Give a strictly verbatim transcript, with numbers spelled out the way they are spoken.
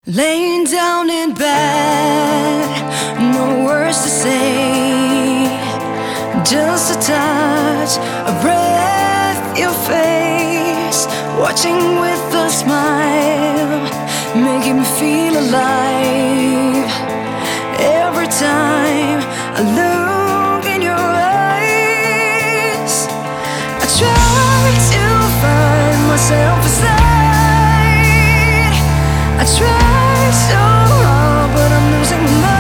Laying down in bed, no words to say, just a touch, a breath, your face, watching with a smile, making me feel alive. Every time I look in your eyes, I try to find myself inside. I try so hard, but I'm losing my mind.